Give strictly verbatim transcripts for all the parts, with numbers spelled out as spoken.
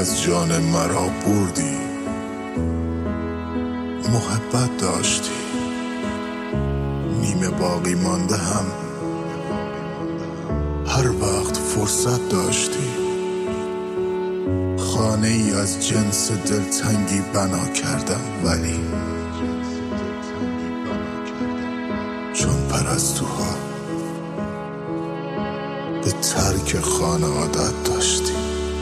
از جان مرا بردی، محبت داشتی، نیمه باقی مانده هم هر وقت فرصت داشتی. خانه ای از جنس دلتنگی بنا کردم، ولی چون پرستوها به ترک خانه عادت داشتی.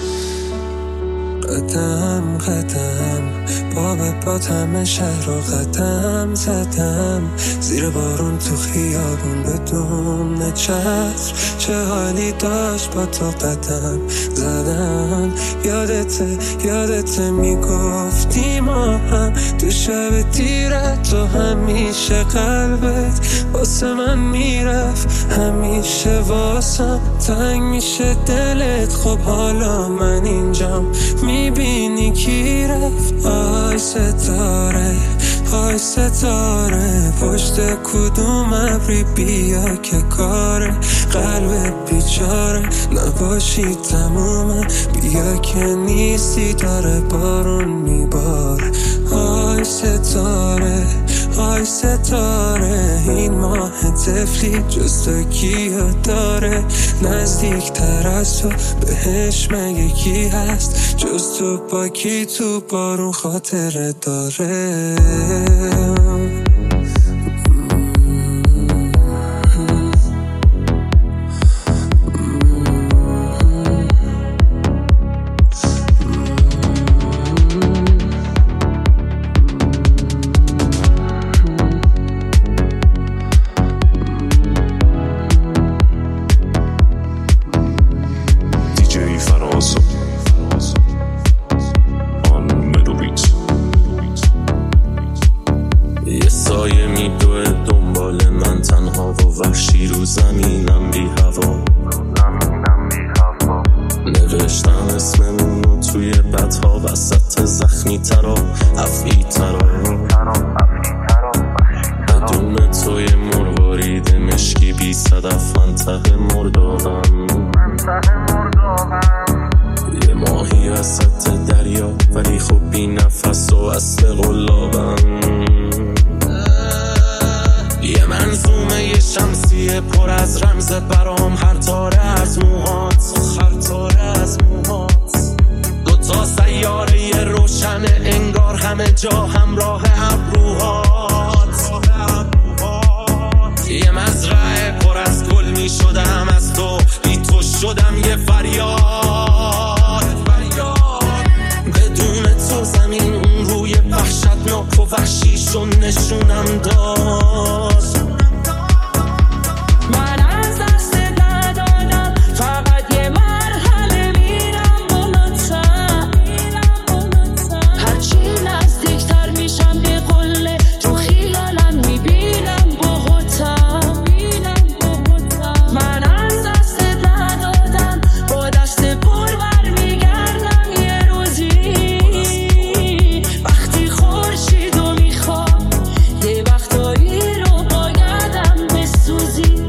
قدم قدم با به باتم شهر و قدم زدم، زیر بارون تو خیابون بدون چتر، چه حالی داشت با تو قدم زدم. یادته یادته میگفتی ما هم تو شب تیرت، تو همیشه قلبت واسه من میرفت، همیشه واسم تنگ میشه دلت. خب حالا من اینجام میبینی کی رفت. آی ستاره آی ستاره پشت کدوم ابری بیا که کاره، قلب بیچاره نباشی تمومه، بیا که نیستی داره بارون میباره. آی ستاره آی ستاره این ماه طفلی جز تو کیو داره، نزدیک تر از تو بهش مگه کی هست، جز تو با کی تو بارون خاطره داره. یه سایه میدوه دنبال من تنها و وحشی رو زمینم بی هوا، نوشتم اسممونو توی بدها وسط زخمی ترا افعی ترا، بدون توی مروارید مشکی بی صدف منطقه مردابم، یه ماهی وسط دریا ولی خب بی نفس و اصل قلابم، یه منظومه یه شمسیه پر از رمز برام، هر تاره از موهات هر تاره از موهات، دوتا سیاره یه روشنه انگار همه جا همراه ابروهات، یه مزرعه پر از گل می شدم از تو، بی تو شدم یه فریاد بدون تو زمین اون روی وحشتناک و وحشیشو نشونم داد. من از دست ندادم فقط یه مرحله میرم بالاتر، هرچی نزدیکتر میشم به قله تو خیالم میبینم بغوتم. من از دست ندادم با دست پر برمیگردم یه روزی، وقتی خورشیدو میخوام یه وقتایی رو بایدم بسوزی.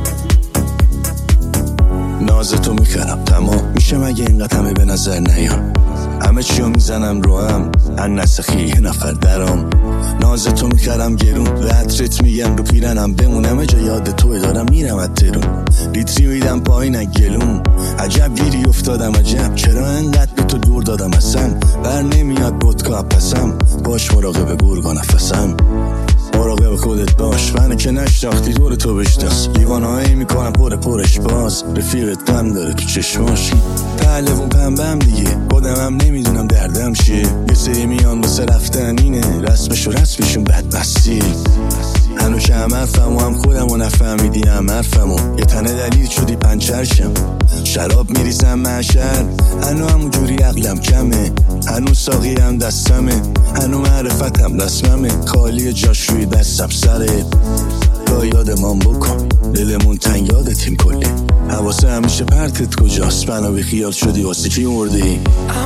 نازتو میخرم تمام میشه مگه اینقدر همه به نظر نیام، همه چیو میزنم رو هم هر نسخی یه نفر درام، نازتو میخرم گرون به عطرت میگم رو پیرنم بمونم جا یاد توی دارم میرم از ترون، لیتری میدم پایین گلوم، عجب گیری افتادم عجب چرا انقدر به تو دور دادم اصلا، بر نمیاد ودکا پسم باش مراقب گرگا نفسم، مراقب خودت باش منو که نشناختی دور تو بشناس، دیوانهایی میکنم پر پرش باز، رفیقت غم داره تو چشماش، پهلوون پنبم دیگه خودم هم نمیدونم دردم چیه، یه سری میان واسه رفتن اینه رسمش و رسمشون بدبستی، هنو که هم حرفم و هم خودم و نفهمیدی هم حرفم و یه تنه دلیل شدی پنچرشم، شراب میریزم محشر هنو همون جوری عقلم کمه، هنو ساقی هم دستمه، هنو معرفتم دستممه، خالی جاش روی دستم سره، با یادمان بکن دلمون تنگ یادتیم کلی، حواسه همیشه پرتت کجاست، منو بی خیال شدی واسه کی مردی.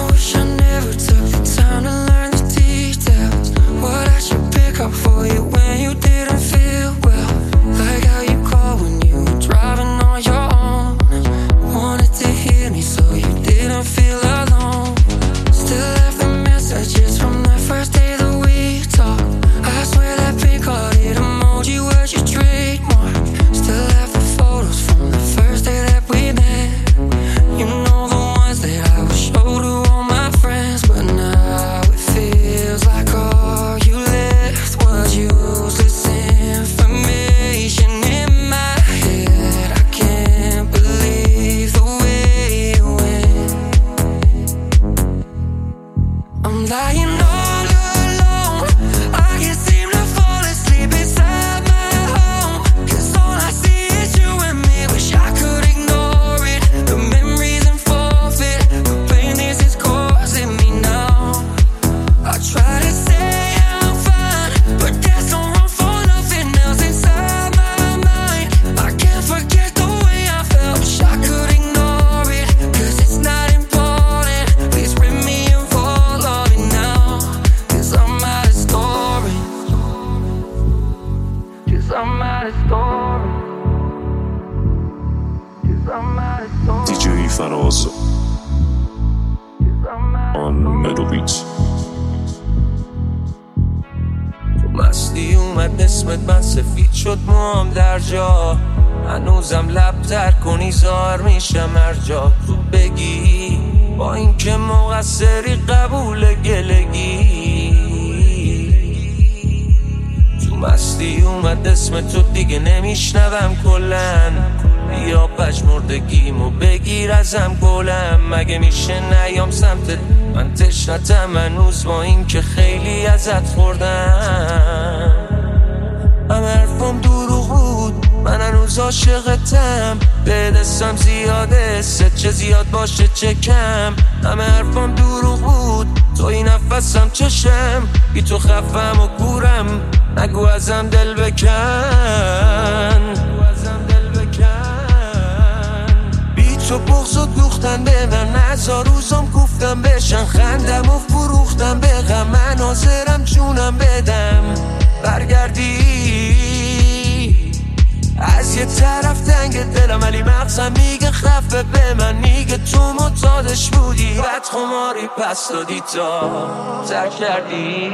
What I should pick up for you when you didn't feel well, like how you call when you were driving on your own, wanted to hear me so you didn't feel alone. دیجی فراز آن ملوبیت. تو مستی اومد اسمت من سفید شد موام در جا، هنوزم لب تر کنی زار میشم هر جا تو بگی با این که مقصری قبول گلگی. تو مستی اومد اسم تو دیگه نمیشنوم کلن، بیا پژمردگیمو بگیر ازم گلم. مگه میشه نیام سمتت من تشنتم هنوز با این که خیلی ازت خوردم. همه حرفم دروغ بود من هنوز عاشقتم، به دستم زیاده ست چه زیاد باشه چه کم. همه حرفم دروغ بود توی نفسم چشم، بی تو خفم و کورم نگو ازم دل بکن. بی تو بغضت دوختن به من، هزار روزم گفتم بشن خندم و فروختم به غم. من حاضرم جونم بدم برگردی از یه طرف تنگ دلم، ولی مغزم میگه خفه به من، میگه تو معتادش بودی بعد خماری پس دادی تا ترک کردی.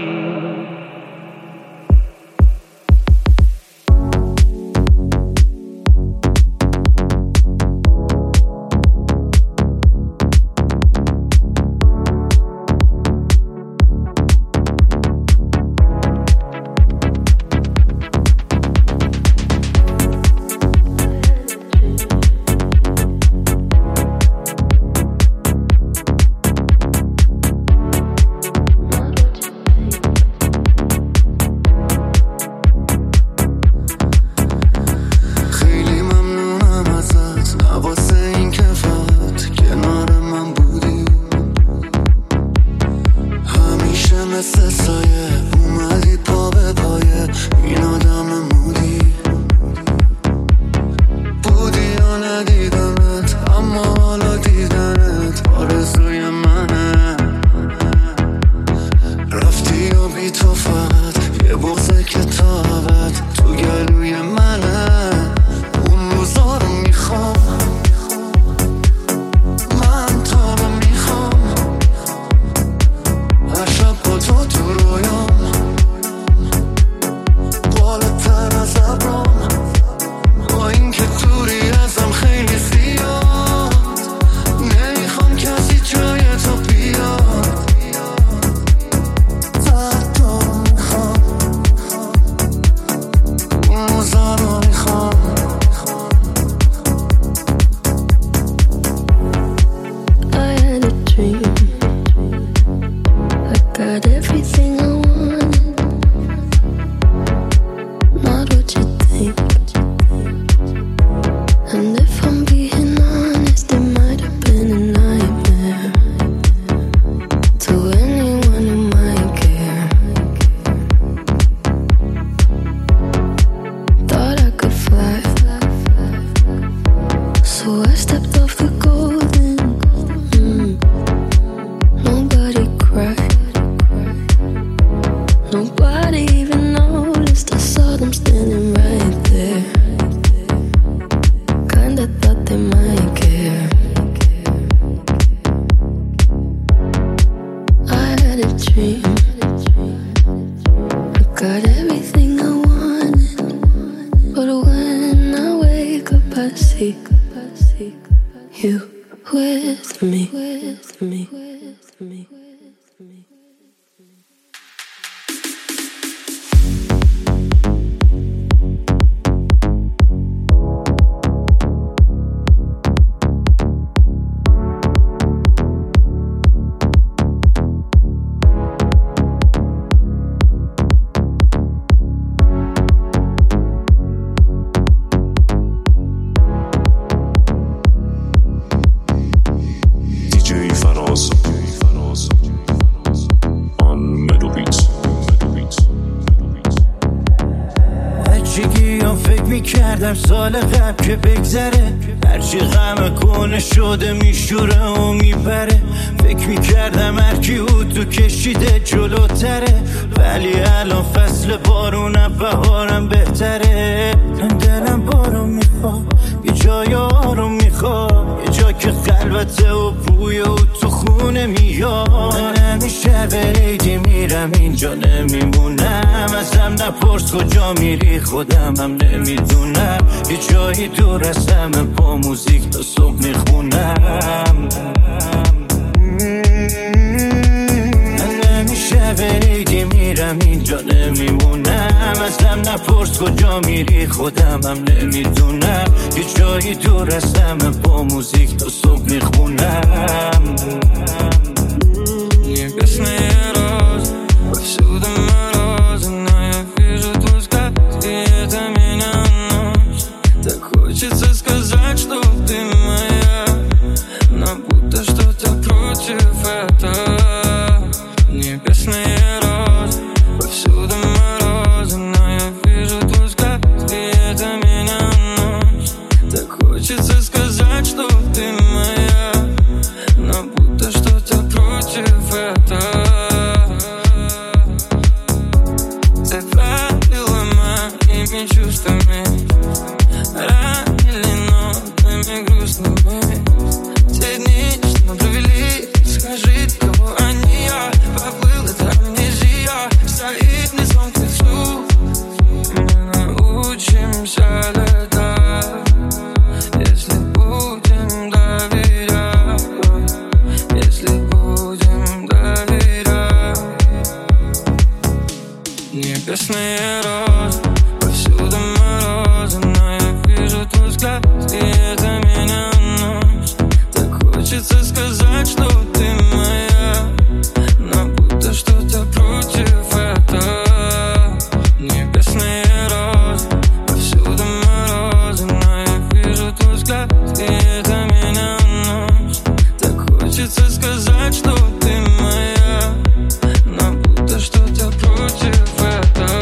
You with me, with me, with me, with me. دیجی فراز بچگی ها فکر میکردم سال قبل که بگذره، هرچی غم کنه شده میشوره و میبره. فکر میکردم هرکی او تو کشیده جلوتره، ولی الان فصل بارونم بهارم بهتره. دلم بارون میخواد، یه جای آروم میخواد، یه جا که خلوته و بوی او تو خونه میاد. همیشه به عیدی میرم اینجا نمیمونم، ازم نپرس کجا میری خودم هم نمیدونم. یه جایی دور از همه با موزیک تا صبح میخونم. همیشه به عیدی میرم اینجا نمیمونم، ازم نپرس کجا میری خودم هم نمیدونم. یه جایی دور از همه با موزیک تا صبح میخونم. Небесные розы повсюду морозы, но я вижу твой взгляд, и это меня носит. Так хочется сказать, что ты моя, но будто что-то против этого. Небесные розы повсюду морозы, но я вижу твой взгляд, и это меня носит. Так хочется сказать, что ты моя, но будто что-то против этого. Ты правила моими чувствами, ранили нотами грустными. Те дни, что мы провели, скажи, кого они, я поплыл, это амнезия. Взаимный сон к лицу, мы научимся летать, если будем доверять, если будем доверять. Небесные розы повсюду морозы, но я вижу твой взгляд, и это меня носит. Так хочется сказать, что ты моя, но будто что-то против этого. Небесные розы повсюду морозы, но я вижу твой взгляд, и это меня носит. Так хочется сказать, что ты моя, но будто что-то против этого.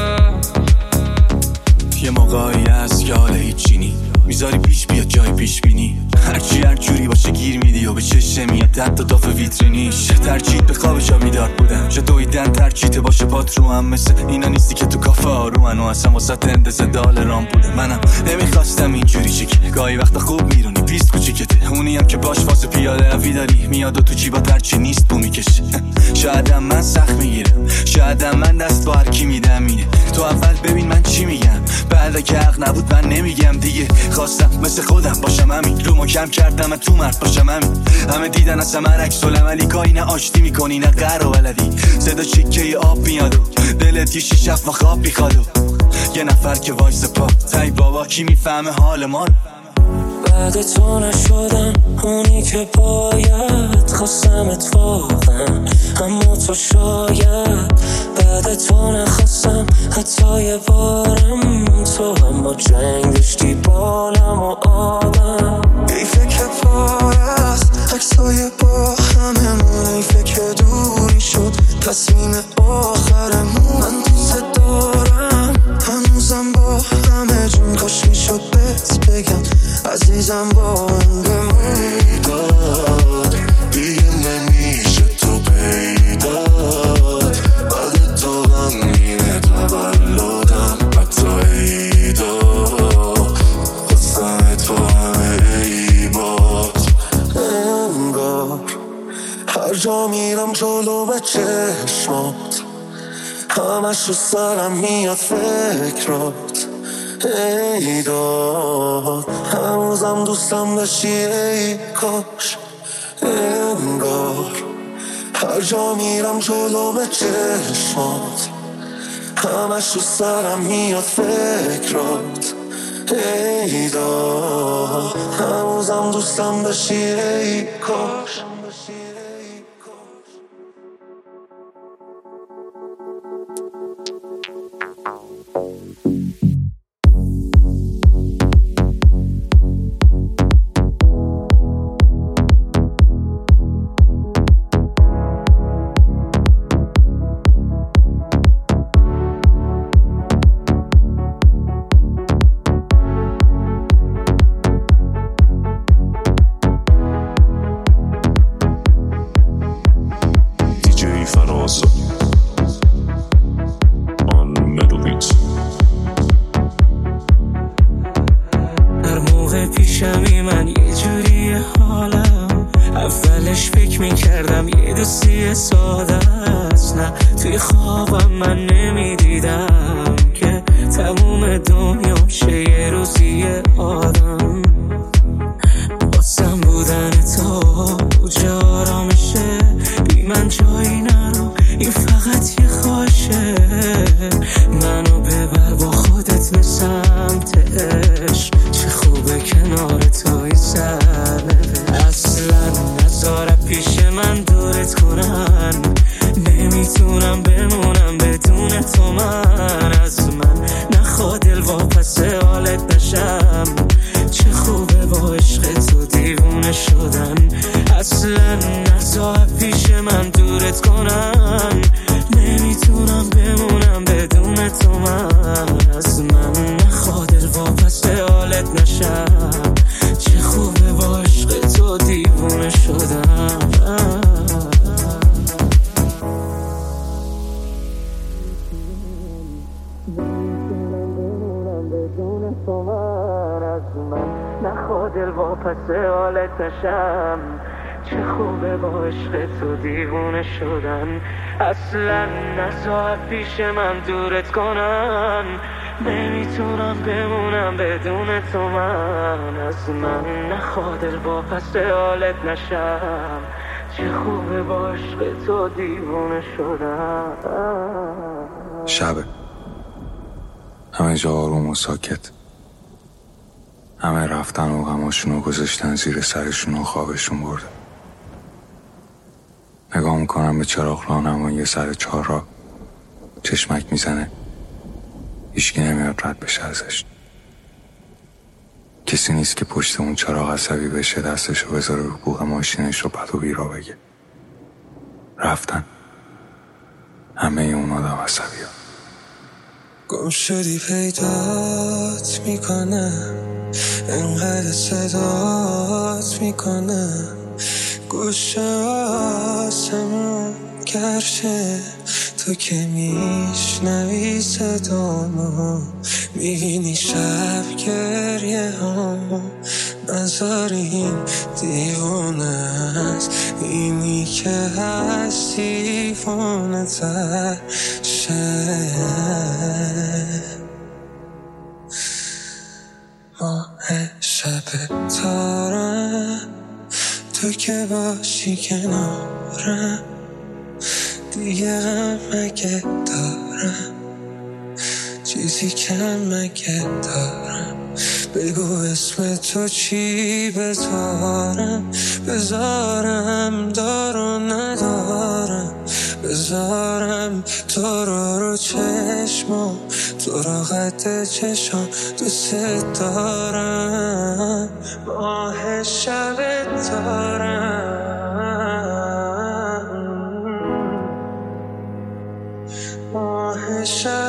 یه موقعی از که حال هیچی نی میذاری پیش بیاد جای پیش بینی، هرچی هر جوری باشه گیر میدی و به چشم میاد حتی داف ویترینیش. ترجیح به خواب جا بیدار بودم، چه دویدن ترجیحت باشه پات رو هم، مثل اینا نیستی که تو کافه آرومن و اصلا واسه تندز دال رام بودم. منم نمیخواستم اینجوری چیکی، گاهی وقتا خوب میرونی پیست کوچیکته، اونی هم که باش واسه پیاده روی داری میاد و تو جیبات هرچی نیست بو میکشه. شایدم من سخت میگیرم، شایدم من دست با هرکی میدم اینه. تو اول ببین من چی میگم، بعد که حق نبود من نمیگم دیگه. خواستم مثل خودم باشم همین، رو کم کردم تو مرد باشم همین. همه دیدن از همه عکس العملی، کاری نه آشتی میکنی نه قهر و بلدی. صدا چکه آب میاد و دلت یه شیش هفت خواب میخواد و یه نفر که وایس پا تای بابا کی میفهمه حال ما. بعد تو نشدم اونی که باید، خواستم اتفاقا اما تو شاید. بعد تو نخواستم حتی یه بارم، تو هم با جنگ داشتی بالم و آدم. ای فکر پارست عکسای با هممون، ای فکر دوری شد تصمیم آخرمون. من دوست دارم هنوزم با همه جون، کاش میشد بهت بگم عزیزم با هم بمونی. داد دیگه نمیشه تو پیداد، بعد تو غمگینه تولدم حتی عیدا، خواستم تو همه عیبات. انگار هر جا میرم جلو به چشمات، همش رو سرم میاد فکرات. ای داد هنوزم دوستم داشتی ای کاش. انگار هر جا میرم جلو به چشمات، همش رو سرم میاد فکرات. ای داد هنوزم دوستم داشتی ای کاش. اولش فکر میکردم یه دوستی ساده است، نه توی خوابم من نمیدیدم که تموم دنیا میشه یه روزی آدم. واسم بودن تو کجا آرامشه، بی من جایی نرو این فقط یه خواهشه. منو ببر با خودت به سمت عشق، چه خوبه کنار تو این سرنوشت. اصلا نذار پیش من دورت کنن، نمیتونم بمونم بدون تو. من از من نخوا دل واپس حالت نشم، چه خوبه با عشق تو دیوونه شدن. اصلا نذار پیش من دورت کنن، نمیتونم بمونم بدون تو. من از من نخوا دل واپس حالت نشم، چه خوبه با عشق تو دیوونه شدن. نخوا دل واپس حالت نشم، چه خوبه با عشق تو دیوونه شدن. اصلا نذار پیش من دورت کنن، نمیتونم بمونم بدون تو. من از من نخوا دل واپس حالت نشم، چه خوبه با عشق تو دیوونه شدن. شبه، همه جا آروم و ساکت، همه رفتن و غماشونو گذاشتن زیر سرشون و خوابشون برده. نگاه میکنم به چراغ راهنمایی سر چهار راه، چشمک میزنه، هیچکی نمیاد رد بشه ازش. کسی نیست که پشت اون چراغ عصبی بشه، دستشو بذاره رو بوق ماشینش رو بد و بیرا بگه. رفتن همه اون آدم عصبی ها. گم شدی پیدات میکنم، انقدر صدات میکنم، گوشه آسمون گرشه، تو که میشنوی صدامو، میبینی شب گریه هامو. نظر این دیوانه است، اینی که هست دیوانه تر شه. ماه شب تارم، تو که باشی کنارم، دیگه غم مگه دارم، چیزی کم مگه دارم. بگو اسم تو چی بذارم، بذارم دارو ندارم، بذارم تو رو رو چشمم، تو رو قد چشم دوست دارم. ماه شب دارم، ماه شب